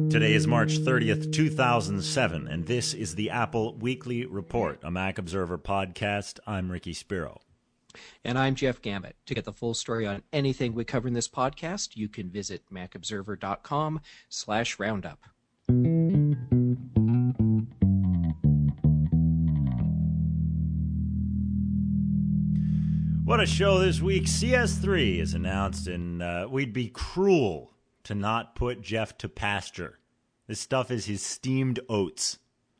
Today is March 30th, 2007, and this is the Apple Weekly Report, a Mac Observer podcast. I'm Ricky Spiro. And I'm Jeff Gamet. To get the full story on anything we cover in this podcast, you can visit macobserver.com/roundup. What a show this week. CS3 is announced, and we'd be cruel to not put Jeff to pasture. This stuff is his steamed oats,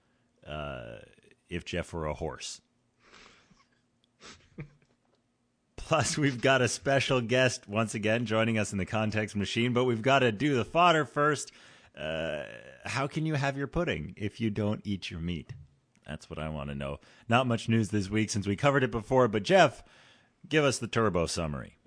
if Jeff were a horse. Plus, we've got a special guest once again joining us in the context machine, but we've got to do the fodder first. How can you have your pudding if you don't eat your meat? That's what I want to know. Not much news this week since we covered it before, but Jeff, give us the turbo summary.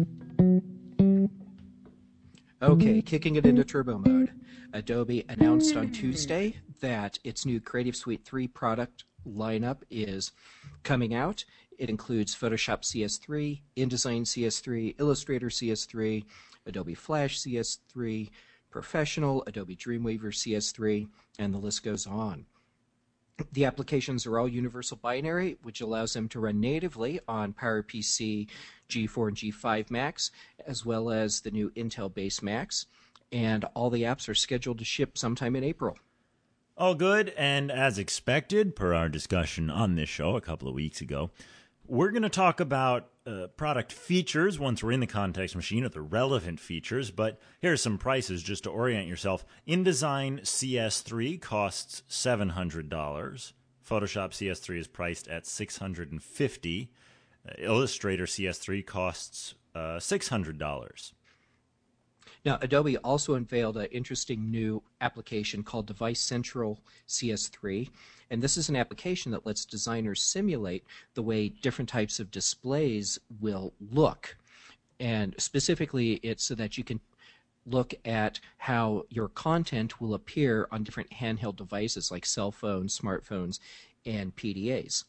Okay, kicking it into turbo mode. Adobe announced on Tuesday that its new Creative Suite 3 product lineup is coming out. It includes Photoshop CS3, InDesign CS3, Illustrator CS3, Adobe Flash CS3, Professional, Adobe Dreamweaver CS3, and the list goes on. The applications are all universal binary, which allows them to run natively on PowerPC G4 and G5 Macs, as well as the new Intel-based Macs, and all the apps are scheduled to ship sometime in April. All good, and as expected, per our discussion on this show a couple of weeks ago, we're going to talk about product features once we're in the context machine at the relevant features, but here are some prices just to orient yourself. InDesign CS3 costs $700. Photoshop CS3 is priced at $650. Illustrator CS3 costs $600. Now, Adobe also unveiled an interesting new application called Device Central CS3, and this is an application that lets designers simulate the way different types of displays will look. And specifically, it's so that you can look at how your content will appear on different handheld devices like cell phones, smartphones, and PDAs.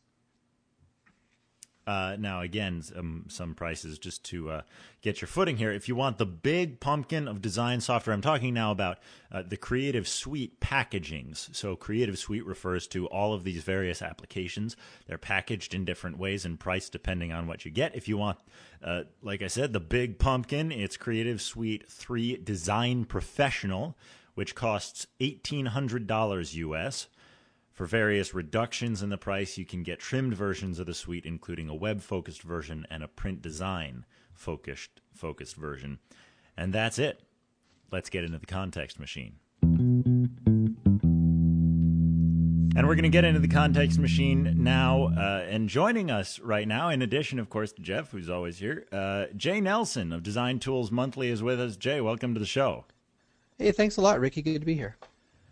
Now, again, some prices just to get your footing here. If you want the big pumpkin of design software, I'm talking now about the Creative Suite packagings. So Creative Suite refers to all of these various applications. They're packaged in different ways and priced depending on what you get. If you want, like I said, the big pumpkin, it's Creative Suite 3 Design Professional, which costs $1,800 US. For various reductions in the price, you can get trimmed versions of the suite, including a web-focused version and a print design-focused version. And that's it. Let's get into the context machine. And we're going to get into the context machine now. And joining us right now, in addition, of course, to Jeff, who's always here, Jay Nelson of Design Tools Monthly is with us. Jay, welcome to the show. Hey, thanks a lot, Ricky. Good to be here.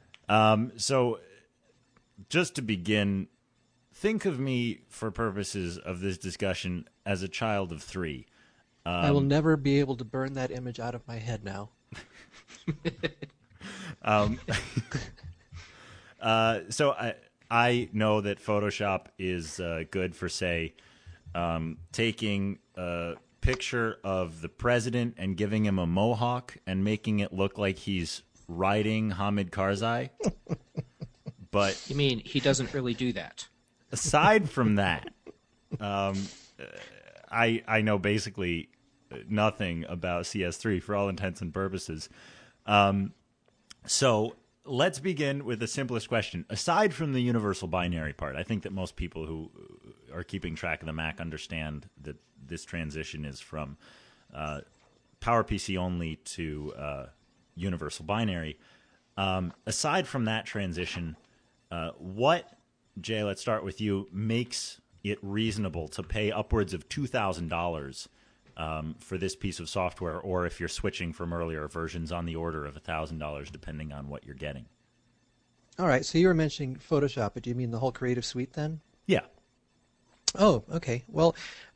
Just to begin, think of me, for purposes of this discussion, as a child of 3. I will never be able to burn that image out of my head now. So I know that Photoshop is good for, say, taking a picture of the president and giving him a mohawk and making it look like he's riding Hamid Karzai. But You mean he doesn't really do that? Aside from that, I know basically nothing about CS3 for all intents and purposes. So let's begin with the simplest question. Aside from the universal binary part, I think that most people who are keeping track of the Mac understand that this transition is from PowerPC only to universal binary. Aside from that transition, what, Jay, let's start with you, makes it reasonable to pay upwards of $2,000 for this piece of software, or if you're switching from earlier versions, on the order of $1,000, depending on what you're getting? All right, so you were mentioning Photoshop, but do you mean the whole Creative Suite then? Yeah. Oh, okay. Well,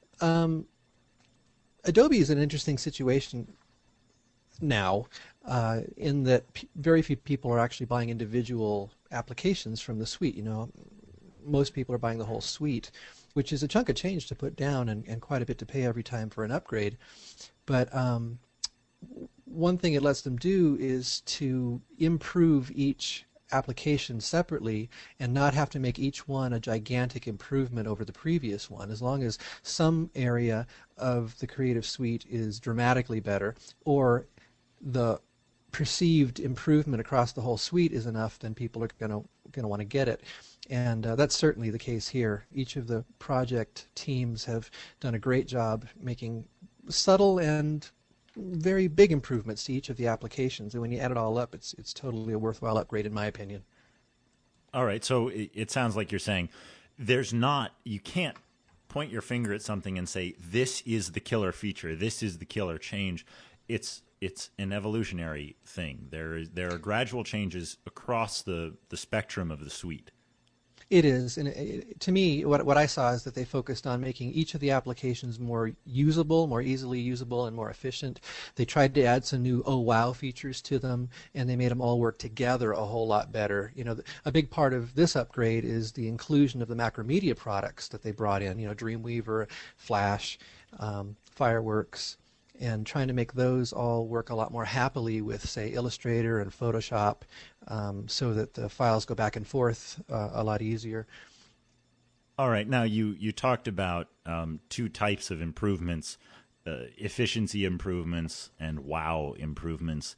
Adobe is an interesting situation now in that very few people are actually buying individual applications from the suite. You know, most people are buying the whole suite, which is a chunk of change to put down and quite a bit to pay every time for an upgrade. But one thing it lets them do is to improve each application separately and not have to make each one a gigantic improvement over the previous one. As long as some area of the Creative Suite is dramatically better, or the perceived improvement across the whole suite is enough, then people are going to want to get it. And that's certainly the case here. Each of the project teams have done a great job making subtle and very big improvements to each of the applications. And when you add it all up, it's totally a worthwhile upgrade, in my opinion. All right. So it sounds like you're saying you can't point your finger at something and say, this is the killer feature, this is the killer change. It's an evolutionary thing. There are gradual changes across the spectrum of the suite. It is, and to me, what I saw is that they focused on making each of the applications more usable, more easily usable, and more efficient. They tried to add some new oh wow features to them, and they made them all work together a whole lot better. A big part of this upgrade is the inclusion of the Macromedia products that they brought in. Dreamweaver, Flash, Fireworks, and trying to make those all work a lot more happily with, say, Illustrator and Photoshop, so that the files go back and forth a lot easier. All right. Now, you talked about two types of improvements, efficiency improvements and wow improvements.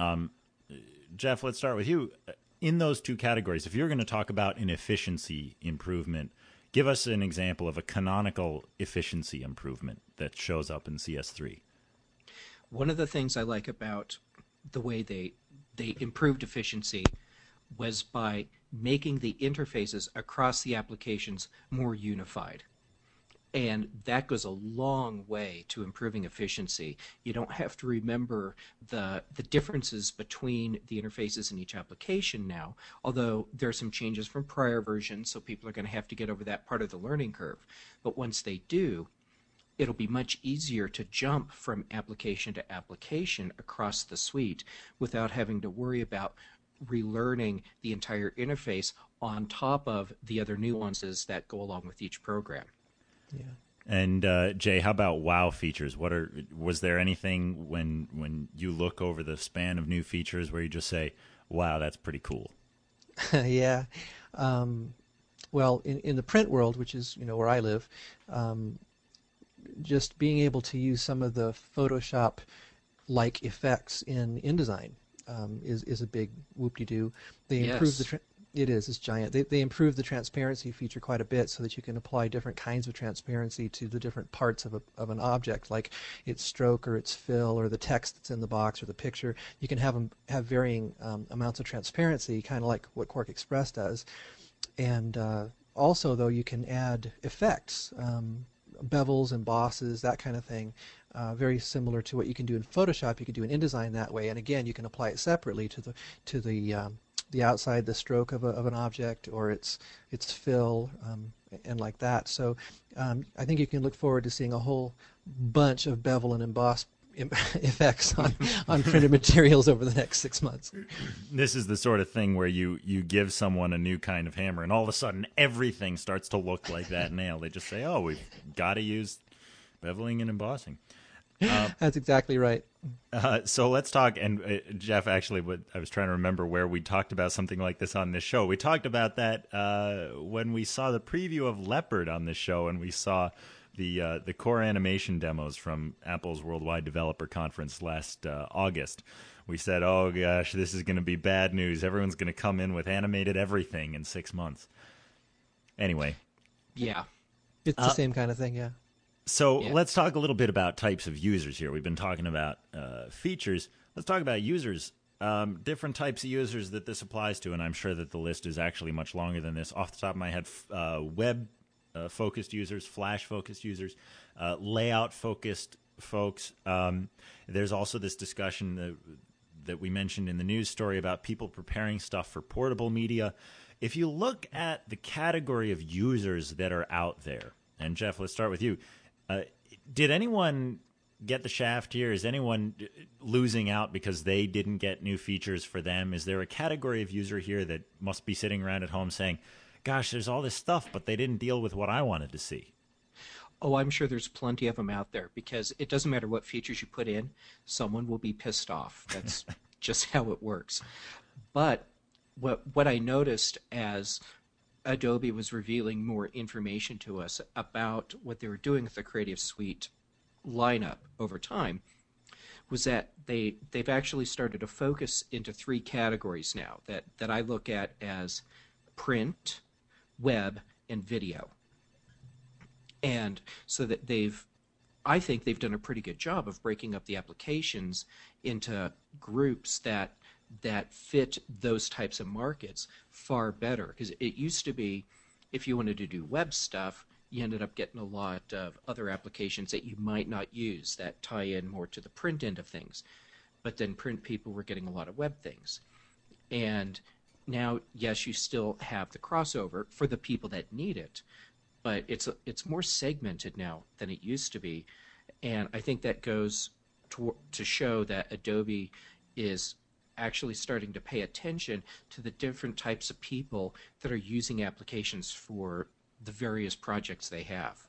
Jeff, let's start with you. In those two categories, if you're going to talk about an efficiency improvement, give us an example of a canonical efficiency improvement that shows up in CS3. One of the things I like about the way they improved efficiency was by making the interfaces across the applications more unified. And that goes a long way to improving efficiency. You don't have to remember the differences between the interfaces in each application now, although there are some changes from prior versions, so people are going to have to get over that part of the learning curve. But once they do, it'll be much easier to jump from application to application across the suite without having to worry about relearning the entire interface on top of the other nuances that go along with each program. Yeah. And Jay, how about wow features? Was there anything when you look over the span of new features where you just say, wow, that's pretty cool? Yeah. Well, in the print world, which is where I live, just being able to use some of the Photoshop-like effects in InDesign is a big whoop-de-doo. They improved it's giant. They improved the transparency feature quite a bit so that you can apply different kinds of transparency to the different parts of an object, like its stroke or its fill or the text that's in the box or the picture. You can have varying amounts of transparency, kind of like what Quark Express does. And also, though, you can add effects, bevels, embosses, that kind of thing, very similar to what you can do in Photoshop. You can do in InDesign that way, and again, you can apply it separately to the outside, the stroke of an object, or its fill, and like that. So I think you can look forward to seeing a whole bunch of bevel and emboss effects on printed materials over the next 6 months. This is the sort of thing where you give someone a new kind of hammer, and all of a sudden everything starts to look like that nail. They just say, oh, we've got to use beveling and embossing. That's exactly right. So let's talk, and Jeff, actually, I was trying to remember where we talked about something like this on this show. We talked about that when we saw the preview of Leopard on this show, and we saw the core animation demos from Apple's Worldwide Developer Conference last August. We said, oh gosh, this is going to be bad news. Everyone's going to come in with animated everything in 6 months. Anyway. Yeah. It's the same kind of thing, yeah. So let's talk a little bit about types of users here. We've been talking about features. Let's talk about users. Different types of users that this applies to, and I'm sure that the list is actually much longer than this. Off the top of my head, web-focused users, Flash-focused users, layout-focused folks. There's also this discussion that we mentioned in the news story about people preparing stuff for portable media. If you look at the category of users that are out there, and Jeff, let's start with you. Did anyone get the shaft here? Is anyone losing out because they didn't get new features for them? Is there a category of user here that must be sitting around at home saying, gosh, there's all this stuff, but they didn't deal with what I wanted to see? Oh, I'm sure there's plenty of them out there because it doesn't matter what features you put in, someone will be pissed off. That's just how it works. But what I noticed as Adobe was revealing more information to us about what they were doing with the Creative Suite lineup over time was that they've actually started to focus into three categories now that I look at as print, web, and video. And so that I think they've done a pretty good job of breaking up the applications into groups that fit those types of markets far better. Because it used to be, if you wanted to do web stuff, you ended up getting a lot of other applications that you might not use that tie in more to the print end of things. But then print people were getting a lot of web things. And now, yes, you still have the crossover for the people that need it, but it's more segmented now than it used to be. And I think that goes to show that Adobe is actually starting to pay attention to the different types of people that are using applications for the various projects they have.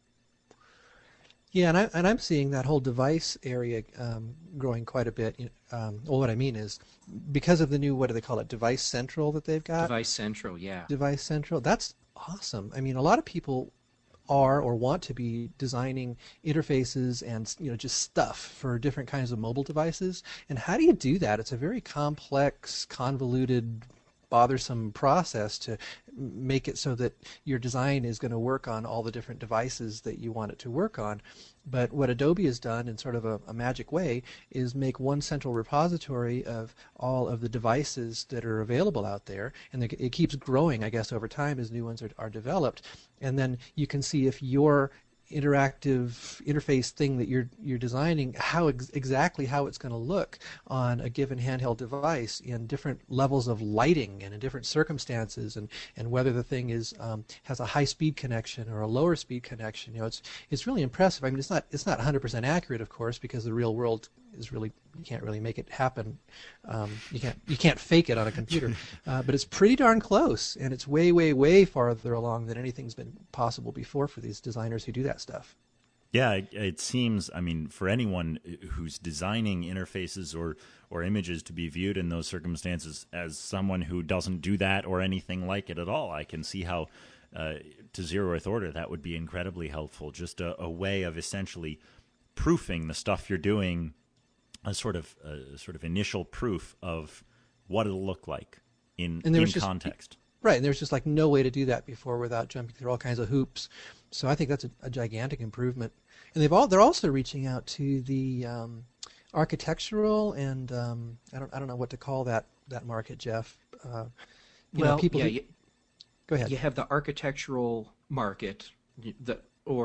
Yeah, and I'm seeing that whole device area growing quite a bit. Well, what I mean is, because of the new, what do they call it, Device Central that they've got? Device Central, yeah. Device Central. That's awesome. I mean, a lot of people are or want to be designing interfaces and just stuff for different kinds of mobile devices. And how do you do that? It's a very complex, convoluted, bothersome process to make it so that your design is going to work on all the different devices that you want it to work on. But what Adobe has done in sort of a magic way is make one central repository of all of the devices that are available out there, and it keeps growing, I guess, over time as new ones are developed. And then you can see if your interactive interface thing that you're designing, how exactly how it's going to look on a given handheld device in different levels of lighting and in different circumstances, and whether the thing is has a high speed connection or a lower speed connection. It's really impressive. I mean, it's not 100% accurate, of course, because the real world is really, you can't really make it happen. You can't fake it on a computer, but it's pretty darn close, and it's way farther along than anything's been possible before for these designers who do that stuff. Yeah, it seems, I mean, for anyone who's designing interfaces or images to be viewed in those circumstances, as someone who doesn't do that or anything like it at all, I can see how, to Zero Earth Order, that would be incredibly helpful. Just a way of essentially proofing the stuff you're doing, a sort of initial proof of what it'll look like in context. Right, and there's just like no way to do that before without jumping through all kinds of hoops. So I think that's a gigantic improvement. And they're also reaching out to the architectural and I don't know what to call that market, Jeff. Go ahead. You have the architectural market, the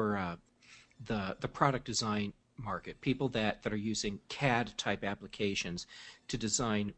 product design market, people that are using CAD type applications to design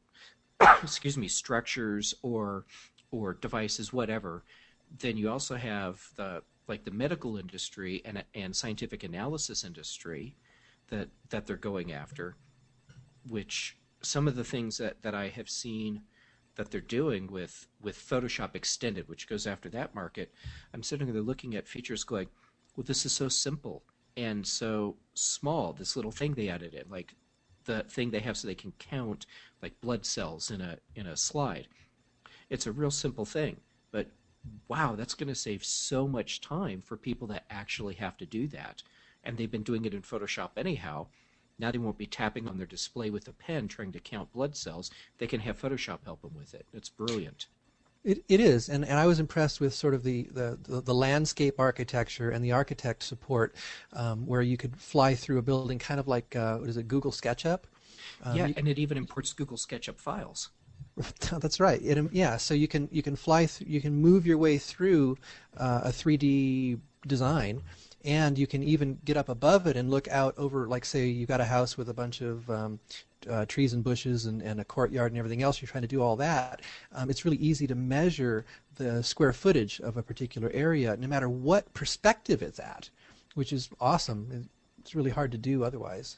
structures or devices, whatever. Then you also have the medical industry and scientific analysis industry that they're going after, which some of the things that I have seen that they're doing with Photoshop Extended, which goes after that market, I'm sitting there looking at features going, well, this is so simple and so small, this little thing they added in, like the thing they have so they can count like blood cells in a slide. It's a real simple thing, but wow, that's going to save so much time for people that actually have to do that. And they've been doing it in Photoshop anyhow. Now they won't be tapping on their display with a pen trying to count blood cells. They can have Photoshop help them with it. It's brilliant. It is, and I was impressed with sort of the landscape architecture and the architect support, where you could fly through a building kind of like, Google SketchUp? And it even imports Google SketchUp files. That's right. So you can fly, you can move your way through a 3D design, and you can even get up above it and look out over, like, say you've got a house with a bunch of trees and bushes and a courtyard and everything else. You're trying to do all that. It's really easy to measure the square footage of a particular area, no matter what perspective it's at, which is awesome. It's really hard to do otherwise.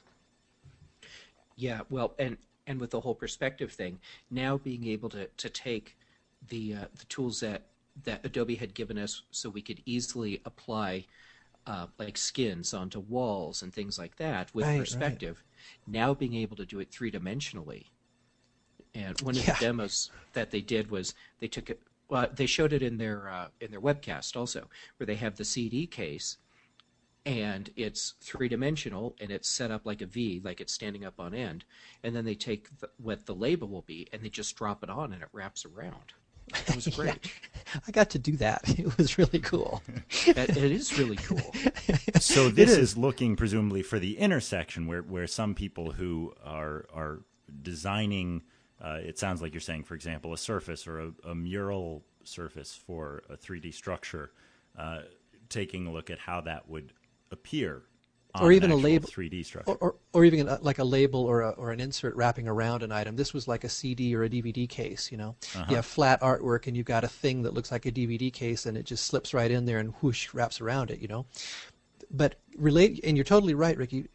Yeah, well, and with the whole perspective thing, now being able to take the tools that Adobe had given us so we could easily apply like skins onto walls and things like that with Right, perspective. Now being able to do it three-dimensionally. And one of Yeah. the demos that they did was they took it. Well, they showed it in their webcast also, where they have the CD case, and it's three-dimensional, and it's set up like a V, like it's standing up on end. And then they take what the label will be, and they just drop it on, and it wraps around. It was great. Yeah, I got to do that. It was really cool. It is really cool. So this is looking presumably for the intersection where some people who are designing, it sounds like you're saying, for example, a surface or a mural surface for a 3D structure, taking a look at how that would appear on Or even an a actual label, 3D structure. or even like a label or an insert wrapping around an item. This was like a CD or a DVD case. You have flat artwork, and you've got a thing that looks like a DVD case, and it just slips right in there and whoosh wraps around it. But and you're totally right, Ricky.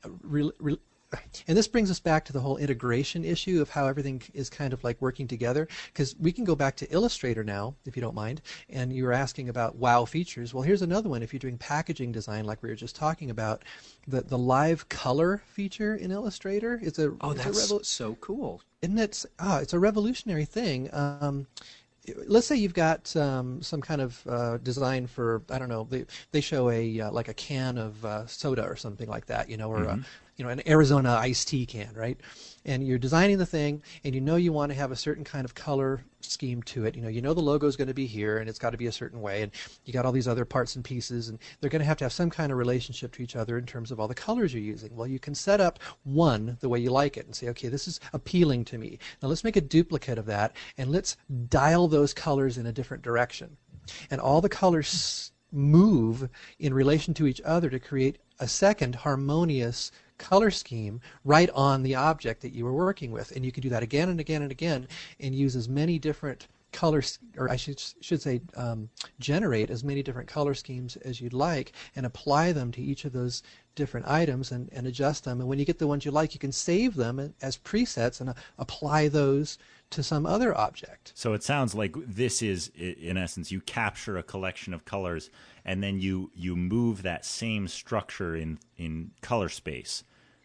And this brings us back to the whole integration issue of how everything is kind of like working together. Because we can go back to Illustrator now, if you don't mind. And you were asking about wow features. Well, here's another one. If you're doing packaging design, like we were just talking about, the live color feature in Illustrator is That's so cool. Isn't it? It's a revolutionary thing. Let's say you've got some kind of design for, I don't know, they show like a can of soda or something like that, or an Arizona iced tea can, right? And you're designing the thing, and you want to have a certain kind of color scheme to it. The logo is going to be here, and it's got to be a certain way, and you got all these other parts and pieces, and they're going to have some kind of relationship to each other in terms of all the colors you're using. Well, you can set up one the way you like it and say, okay, this is appealing to me. Now let's make a duplicate of that, and let's dial those colors in a different direction. And all the colors move in relation to each other to create a second harmonious color scheme right on the object that you were working with. And you can do that again and again and again and use as many different colors, or I should say generate as many different color schemes as you'd like and apply them to each of those different items and adjust them. And when you get the ones you like, you can save them as presets and apply those to some other object. So it sounds like this is, in essence, you capture a collection of colors and then you move that same structure in color space.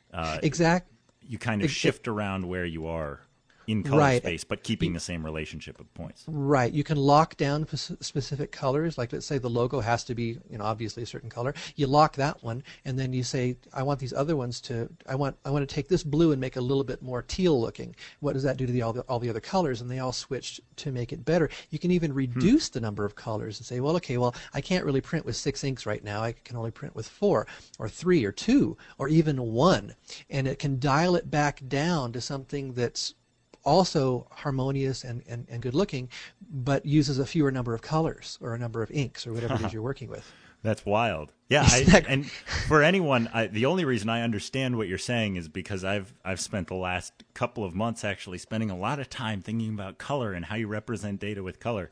You kind of shift around where you are in color space, but keeping the same relationship of points. Right. You can lock down specific colors. Like, let's say the logo has to be, obviously a certain color. You lock that one, and then you say, I want these other ones I want to take this blue and make it a little bit more teal looking. What does that do to all the other colors? And they all switch to make it better. You can even reduce the number of colors and say, well, I can't really print with 6 inks right now. I can only print with 4 or 3 or 2 or even 1. And it can dial it back down to something that's also harmonious and good looking, but uses a fewer number of colors or a number of inks or whatever it is you're working with. That's wild. Yeah, and for anyone, the only reason I understand what you're saying is because I've spent the last couple of months actually spending a lot of time thinking about color and how you represent data with color.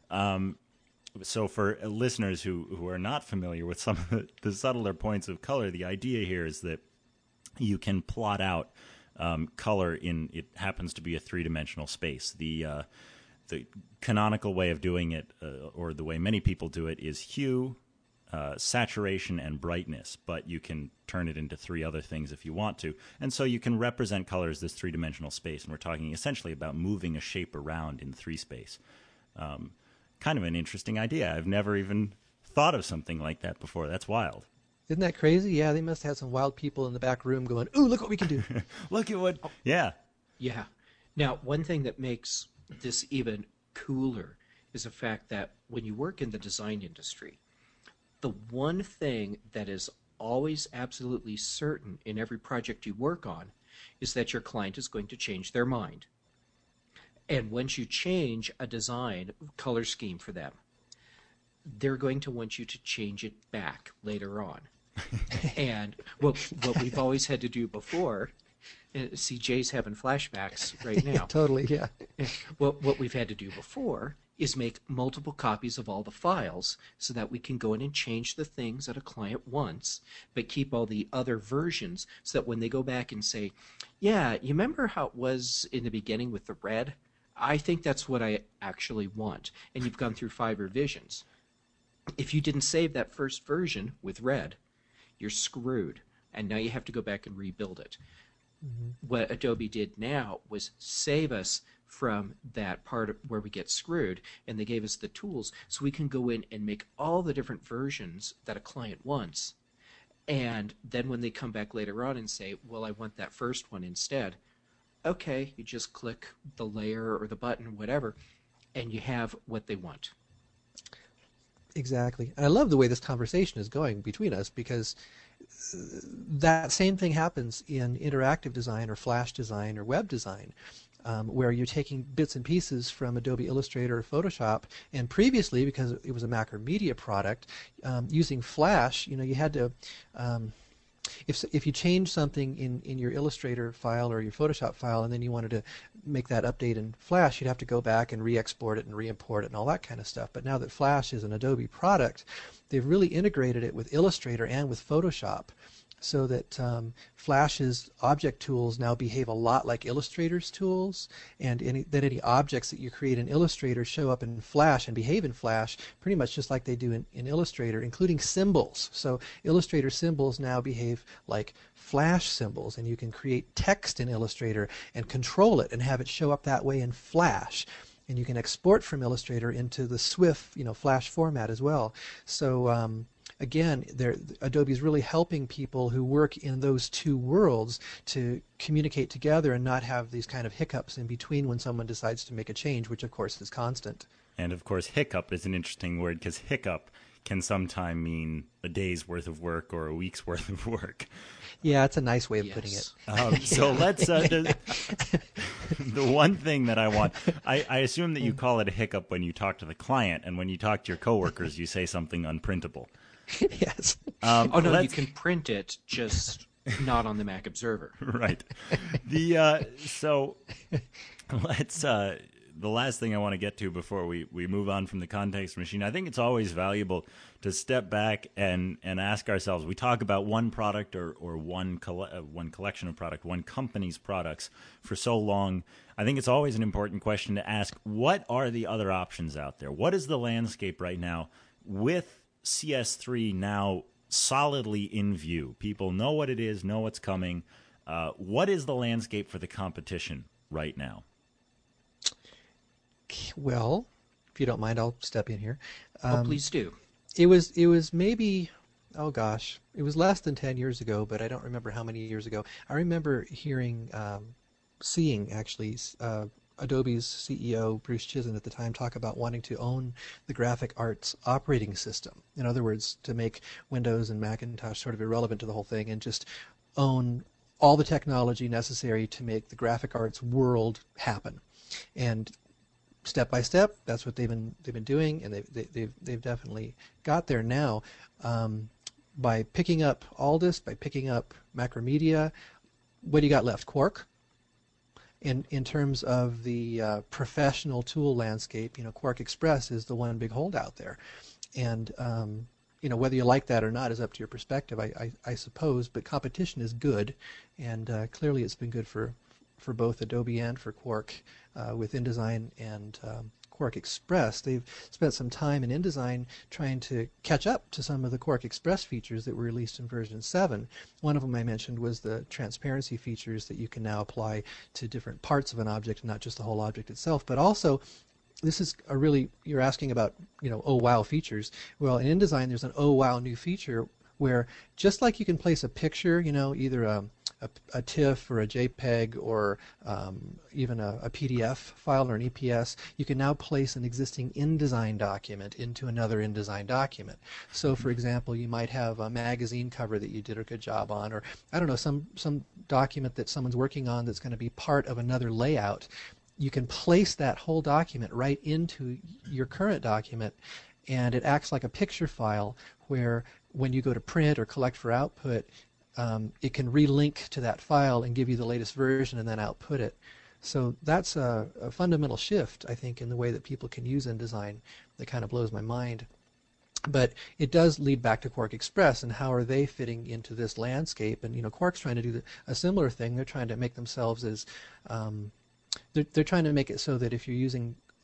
So for listeners who are not familiar with some of the subtler points of color, the idea here is that you can plot out color it happens to be a three-dimensional space. The canonical way of doing it, or the way many people do it, is hue, saturation, and brightness, but you can turn it into 3 other things if you want to. And so you can represent color as this three-dimensional space, and we're talking essentially about moving a shape around in 3 space. Kind of an interesting idea. I've never even thought of something like that before. That's wild. Isn't that crazy? Yeah, they must have some wild people in the back room going, ooh, look what we can do. Look at what... Yeah. Yeah. Now, one thing that makes this even cooler is the fact that when you work in the design industry, the one thing that is always absolutely certain in every project you work on is that your client is going to change their mind. And once you change a design color scheme for them, they're going to want you to change it back later on. And what we've always had to do before, see, Jay's having flashbacks right now. Yeah, totally, yeah. What we've had to do before is make multiple copies of all the files so that we can go in and change the things that a client wants, but keep all the other versions so that when they go back and say, yeah, you remember how it was in the beginning with the red? I think that's what I actually want. And you've gone through 5 revisions. If you didn't save that first version with red, you're screwed, and now you have to go back and rebuild it. Mm-hmm. What Adobe did now was save us from that part where we get screwed, and they gave us the tools so we can go in and make all the different versions that a client wants. And then when they come back later on and say, well, I want that first one instead, okay, you just click the layer or the button, whatever, and you have what they want. Exactly. And I love the way this conversation is going between us, because that same thing happens in interactive design or flash design or web design, where you're taking bits and pieces from Adobe Illustrator or Photoshop, and previously, because it was a Macromedia product, using Flash, you had to, if you change something in your Illustrator file or your Photoshop file, and then you wanted to make that update in Flash, you'd have to go back and re-export it and re-import it and all that kind of stuff. But now that Flash is an Adobe product, they've really integrated it with Illustrator and with Photoshop, so that Flash's object tools now behave a lot like Illustrator's tools, and any objects that you create in Illustrator show up in Flash and behave in Flash pretty much just like they do in Illustrator, including symbols. So Illustrator symbols now behave like Flash symbols, and you can create text in Illustrator and control it and have it show up that way in Flash. And you can export from Illustrator into the Swift, Flash format as well. So again, Adobe is really helping people who work in those two worlds to communicate together and not have these kind of hiccups in between when someone decides to make a change, which of course is constant. And of course, hiccup is an interesting word, because hiccup can sometimes mean a day's worth of work or a week's worth of work. Yeah, it's a nice way of putting it. So let's, the one thing that I want, I assume that you call it a hiccup when you talk to the client, and when you talk to your coworkers, you say something unprintable. Yes. Oh, no, you can print it, just not on the Mac Observer. Right. So let's, the last thing I want to get to before we move on from the context machine, I think it's always valuable to step back and ask ourselves, we talk about one product or one collection of product, one company's products for so long. I think it's always an important question to ask, what are the other options out there? What is the landscape right now with CS3 now solidly in view? People know what it is, know what's coming. What is the landscape for the competition right now? Well, if you don't mind, I'll step in here. Please do. It was maybe, oh gosh, it was less than 10 years ago, but I don't remember how many years ago. I remember seeing actually Adobe's CEO, Bruce Chizen, at the time talk about wanting to own the graphic arts operating system. In other words, to make Windows and Macintosh sort of irrelevant to the whole thing and just own all the technology necessary to make the graphic arts world happen. And step by step, that's what they've been doing, and they've definitely got there now. By picking up Aldus, by picking up Macromedia, what do you got left? Quark. In terms of the professional tool landscape, Quark Express is the one big holdout there, and whether you like that or not is up to your perspective, I suppose. But competition is good, and clearly it's been good for both Adobe and for Quark with InDesign and Quark Express. They've spent some time in InDesign trying to catch up to some of the Quark Express features that were released in version 7. One of them I mentioned was the transparency features that you can now apply to different parts of an object, not just the whole object itself, but also this is a really, you're asking about, oh wow features. Well, in InDesign there's an oh wow new feature where just like you can place a picture, either a TIFF or a JPEG or even a PDF file or an EPS, you can now place an existing InDesign document into another InDesign document. So, for example, you might have a magazine cover that you did a good job on, or I don't know, some document that someone's working on that's going to be part of another layout. You can place that whole document right into your current document, and it acts like a picture file where when you go to print or collect for output, it can relink to that file and give you the latest version and then output it. So that's a fundamental shift, I think, in the way that people can use InDesign that kind of blows my mind. But it does lead back to Quark Express and how are they fitting into this landscape. And, Quark's trying to do a similar thing. They're trying to make themselves as, they're trying to make it so that if you're using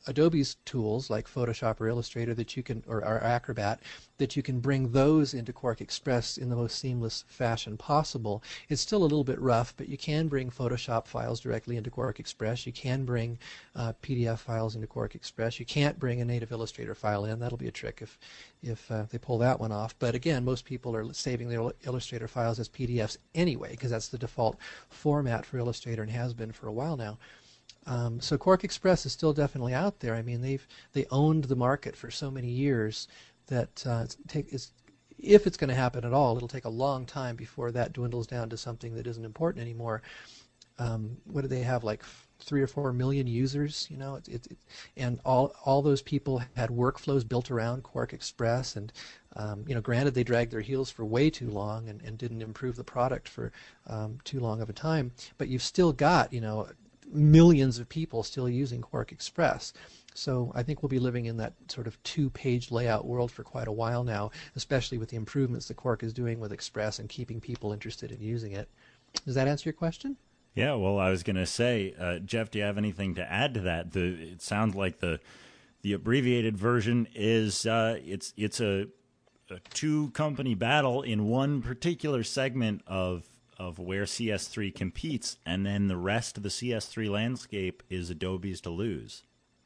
Adobe's tools like Photoshop or Illustrator that you can, or Acrobat, that you can bring those into Quark Express in the most seamless fashion possible. It's still a little bit rough, but you can bring Photoshop files directly into Quark Express. You can bring PDF files into Quark Express. You can't bring a native Illustrator file in. That'll be a trick if they pull that one off. But again, most people are saving their Illustrator files as PDFs anyway, because that's the default format for Illustrator and has been for a while now. So Quark Express is still definitely out there. I mean, they owned the market for so many years that if it's going to happen at all, it'll take a long time before that dwindles down to something that isn't important anymore. What do they have, like 3 or 4 million users? You know, and all those people had workflows built around Quark Express, and granted they dragged their heels for way too long and didn't improve the product for too long of a time. But you've still got millions of people still using Quark Express. So I think we'll be living in that sort of 2-page layout world for quite a while now, especially with the improvements that Quark is doing with Express and keeping people interested in using it. Does that answer your question? Yeah, well, I was going to say, Jeff, do you have anything to add to that? It sounds like the abbreviated version is it's a 2-company battle in one particular segment of where CS3 competes, and then the rest of the CS3 landscape is Adobe's to lose.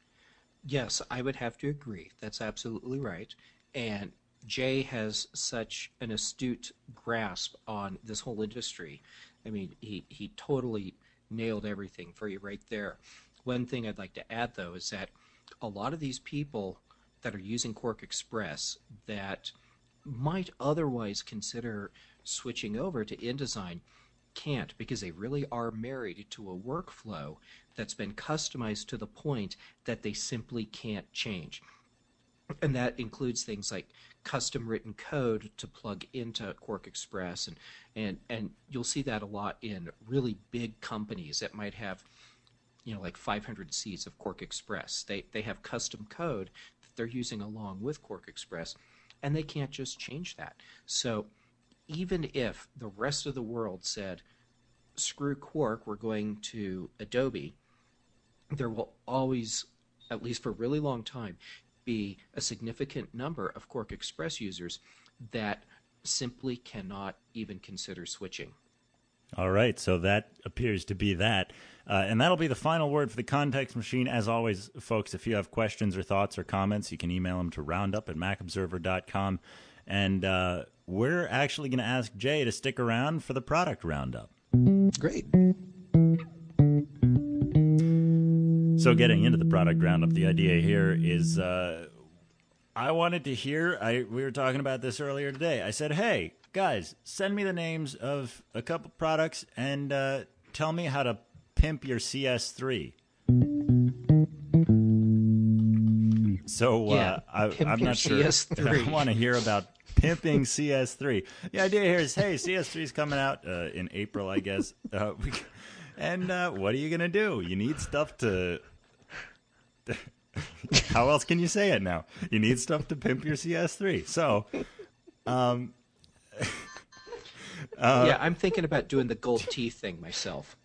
Yes, I would have to agree. That's absolutely right. And Jay has such an astute grasp on this whole industry. I mean, he totally nailed everything for you right there. One thing I'd like to add, though, is that a lot of these people that are using Quark Express that might otherwise consider switching over to InDesign can't, because they really are married to a workflow that's been customized to the point that they simply can't change. And that includes things like custom written code to plug into Quark Express, and you'll see that a lot in really big companies that might have like 500 seats of Quark Express. They have custom code that they're using along with Quark Express, and they can't just change that. So even if the rest of the world said, screw Quark, we're going to Adobe, there will always, at least for a really long time, be a significant number of Quark Express users that simply cannot even consider switching. All right, so that appears to be that. And that'll be the final word for the Context Machine. As always, folks, if you have questions or thoughts or comments, you can email them to roundup@macobserver.com. And we're actually going to ask Jay to stick around for the product roundup. Great. So getting into the product roundup, the idea here is I wanted to hear, we were talking about this earlier today. I said, hey, guys, send me the names of a couple products and tell me how to pimp your CS3. So I'm not sure. CS3. I want to hear about pimping CS3. The idea here is, hey, CS3 is coming out in April, I guess. And what are you going to do? You need stuff to... How else can you say it now? You need stuff to pimp your CS3. So... yeah, I'm thinking about doing the gold teeth thing myself.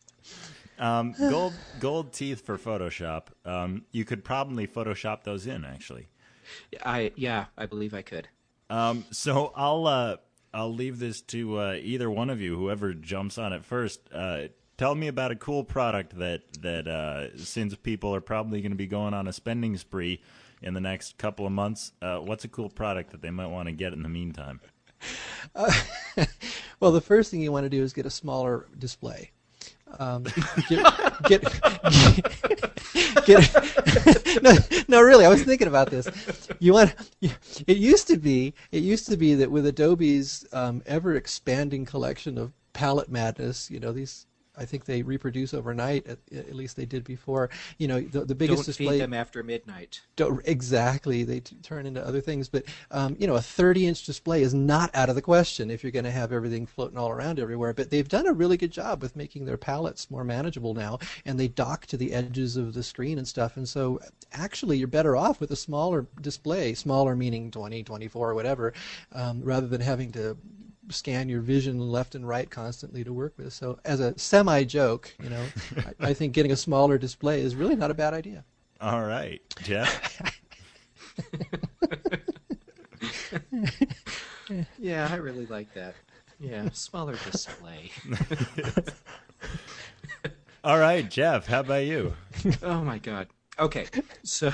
Gold teeth for Photoshop. You could probably Photoshop those in, actually. I believe I could. So I'll leave this to either one of you, whoever jumps on it first. Tell me about a cool product that since people are probably going to be going on a spending spree in the next couple of months, what's a cool product that they might want to get in the meantime? Well, the first thing you want to do is get a smaller display. No, really, I was thinking about this. It used to be that with Adobe's ever-expanding collection of palette madness, these, I think they reproduce overnight. At least they did before. The biggest display. Don't feed them after midnight. Exactly. They turn into other things. But a 30-inch display is not out of the question if you're going to have everything floating all around everywhere. But they've done a really good job with making their palettes more manageable now, and they dock to the edges of the screen and stuff. And so actually, you're better off with a smaller display. Smaller meaning 20, 24, or whatever, rather than having to scan your vision left and right constantly to work with. So as a semi-joke, I think getting a smaller display is really not a bad idea. All right, Jeff. Yeah, I really like that. Yeah, smaller display. All right, Jeff. How about you? Oh my God. Okay, so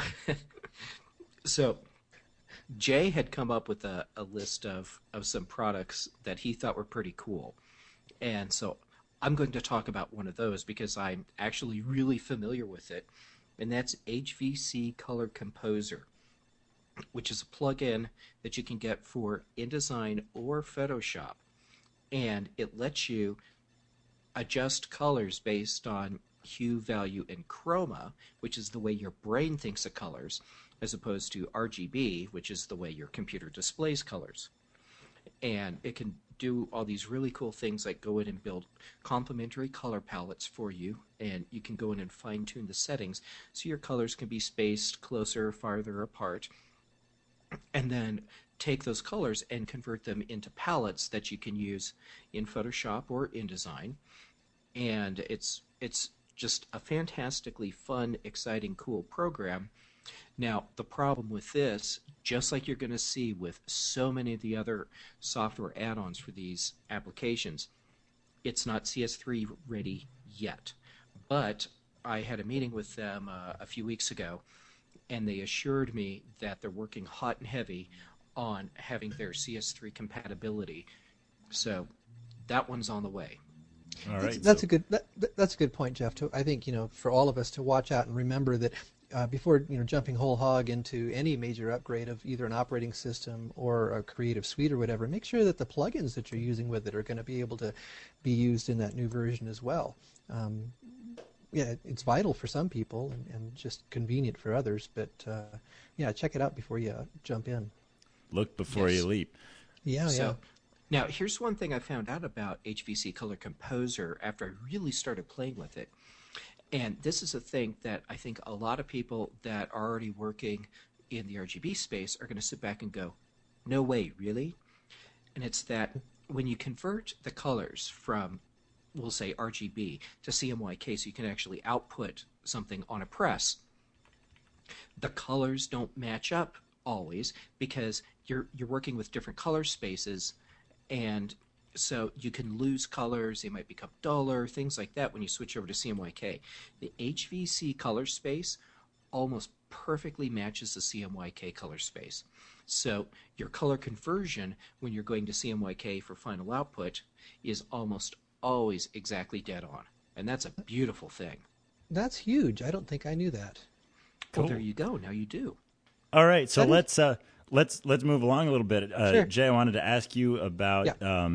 so Jay had come up with a list of some products that he thought were pretty cool, and so I'm going to talk about one of those because I'm actually really familiar with it, and that's HVC Color Composer, which is a plugin that you can get for InDesign or Photoshop, and it lets you adjust colors based on hue, value, and chroma, which is the way your brain thinks of colors, as opposed to RGB, which is the way your computer displays colors. And it can do all these really cool things like go in and build complementary color palettes for you, and you can go in and fine-tune the settings so your colors can be spaced closer, farther apart, and then take those colors and convert them into palettes that you can use in Photoshop or InDesign. And it's just a fantastically fun, exciting, cool program. Now, the problem with this, just like you're going to see with so many of the other software add-ons for these applications, it's not CS3 ready yet. But I had a meeting with them a few weeks ago, and they assured me that they're working hot and heavy on having their CS3 compatibility. So that one's on the way. All right. That's a good point, Jeff. I think for all of us to watch out and remember that before jumping whole hog into any major upgrade of either an operating system or a Creative Suite or whatever, make sure that the plugins that you're using with it are going to be able to be used in that new version as well. Yeah, it's vital for some people and just convenient for others. But yeah, check it out before you jump in. Look before you leap. Yeah, yeah. Now, here's one thing I found out about HVC Color Composer after I really started playing with it. And this is a thing that I think a lot of people that are already working in the RGB space are going to sit back and go, no way, really? And it's that when you convert the colors from, we'll say, RGB to CMYK, so you can actually output something on a press, the colors don't match up always because you're working with different color spaces, and so you can lose colors, they might become duller, things like that when you switch over to CMYK. The HVC color space almost perfectly matches the CMYK color space. So your color conversion when you're going to CMYK for final output is almost always exactly dead on. And that's a beautiful thing. That's huge. I don't think I knew that. Cool. Well, there you go. Now you do. All right, so let's move along a little bit. Sure. Jay, I wanted to ask you about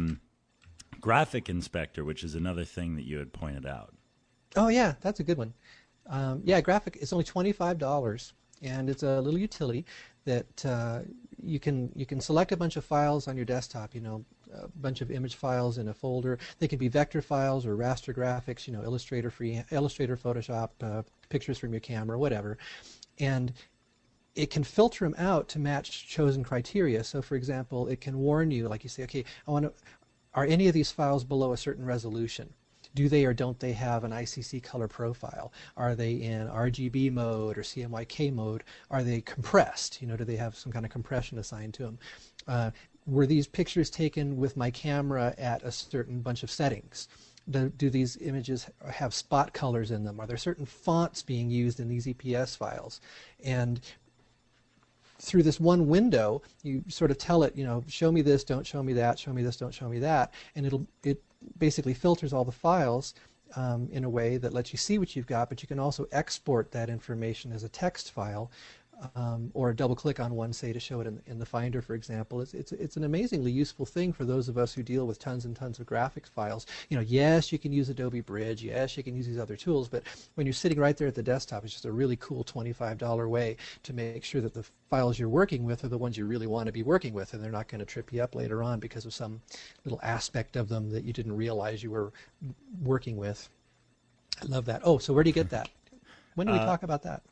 Graphic Inspector, which is another thing that you had pointed out. Oh yeah, that's a good one. Yeah, Graphic is only $25, and it's a little utility that you can select a bunch of files on your desktop. A bunch of image files in a folder. They can be vector files or raster graphics. Illustrator, Photoshop, pictures from your camera, whatever, and it can filter them out to match chosen criteria. So, for example, it can warn you, like you say, okay, are any of these files below a certain resolution? Do they or don't they have an ICC color profile? Are they in RGB mode or CMYK mode? Are they compressed? Do they have some kind of compression assigned to them? Were these pictures taken with my camera at a certain bunch of settings? Do these images have spot colors in them? Are there certain fonts being used in these EPS files? And through this one window, you sort of tell it, show me this, don't show me that, show me this, don't show me that, and it basically filters all the files in a way that lets you see what you've got, but you can also export that information as a text file, or double click on one, say, to show it in the Finder, for example. It's an amazingly useful thing for those of us who deal with tons and tons of graphics files. Yes, you can use Adobe Bridge, yes, you can use these other tools, but when you're sitting right there at the desktop, it's just a really cool $25 way to make sure that the files you're working with are the ones you really want to be working with, and they're not going to trip you up later on because of some little aspect of them that you didn't realize you were working with. I love that. Oh, so where do you get that? When do we talk about that?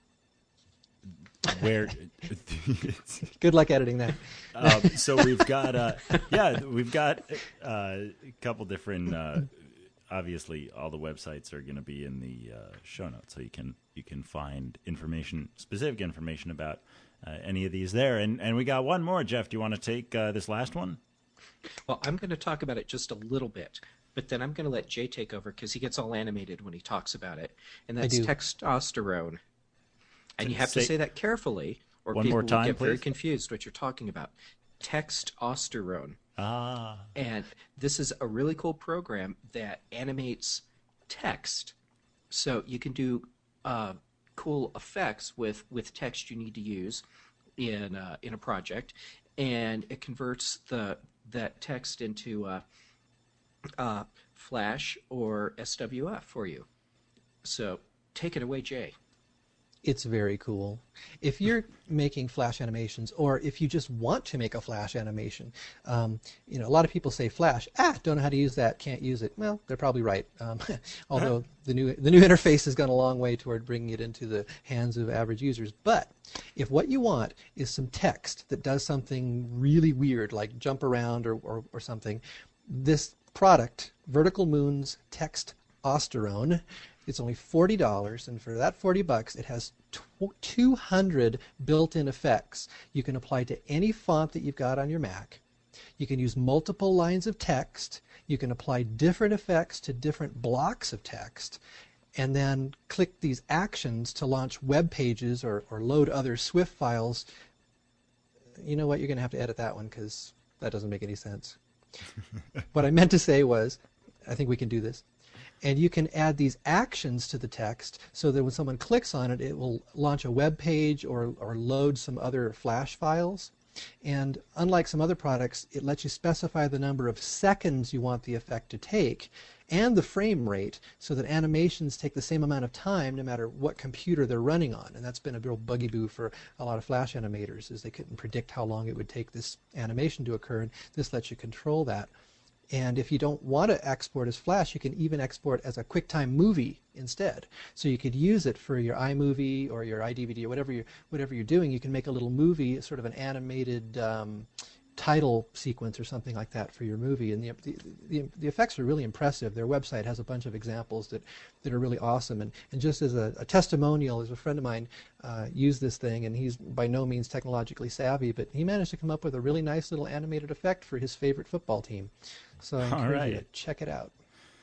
Where good luck editing that. So we've got a couple different obviously all the websites are going to be in the show notes, so you can You can find specific information about any of these there. And we got one more. Jeff, do you want to take this last one? Well, I'm going to talk about it just a little bit, but then I'm going to let Jay take over because he gets all animated when he talks about it. And that's testosterone. And you have to say that carefully, or people will get very confused what you're talking about. Testosterone. Ah. And this is a really cool program that animates text. So you can do cool effects with text you need to use in a project, and it converts that text into Flash or SWF for you. So take it away, Jay. It's very cool. If you're making Flash animations, or if you just want to make a Flash animation, a lot of people say Flash, don't know how to use that, can't use it. Well, they're probably right. Although the new interface has gone a long way toward bringing it into the hands of average users. But if what you want is some text that does something really weird, like jump around or something, this product, Vertical Moon's Testosterone, it's only $40, and for that $40, it has 200 built-in effects you can apply to any font that you've got on your Mac. You can use multiple lines of text. You can apply different effects to different blocks of text, and then click these actions to launch web pages or load other Swift files. You know what? You're going to have to edit that one because that doesn't make any sense. What I meant to say was, I think we can do this. And you can add these actions to the text so that when someone clicks on it, it will launch a web page or load some other Flash files. And unlike some other products, it lets you specify the number of seconds you want the effect to take and the frame rate so that animations take the same amount of time no matter what computer they're running on. And that's been a real bugaboo for a lot of Flash animators, is they couldn't predict how long it would take this animation to occur, and this lets you control that. And if you don't want to export as Flash, you can even export as a QuickTime movie instead. So you could use it for your iMovie or your iDVD or whatever you're doing. You can make a little movie, sort of an animated title sequence or something like that for your movie. And the effects are really impressive. Their website has a bunch of examples that are really awesome. And just as a testimonial, as a friend of mine used this thing, and he's by no means technologically savvy, but he managed to come up with a really nice little animated effect for his favorite football team. So I encourage you to check it out.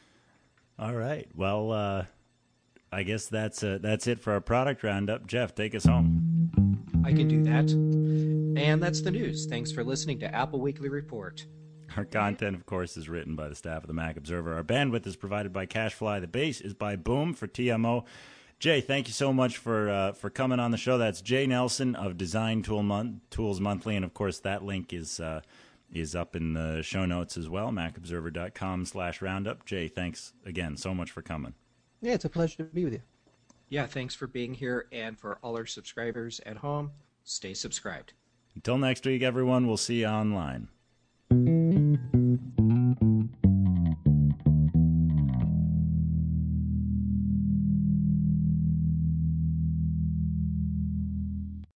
All right. Well, I guess that's it for our product roundup. Jeff, take us home. I can do that. And that's the news. Thanks for listening to Apple Weekly Report. Our content, of course, is written by the staff of the Mac Observer. Our bandwidth is provided by CacheFly. The bass is by Boom for TMO. Jay, thank you so much for coming on the show. That's Jay Nelson of Design Tools Monthly, and of course that link is up in the show notes as well, macobserver.com/roundup. Jay, thanks again so much for coming. Yeah, it's a pleasure to be with you. Yeah, thanks for being here, and for all our subscribers at home, stay subscribed. Until next week, everyone, we'll see you online.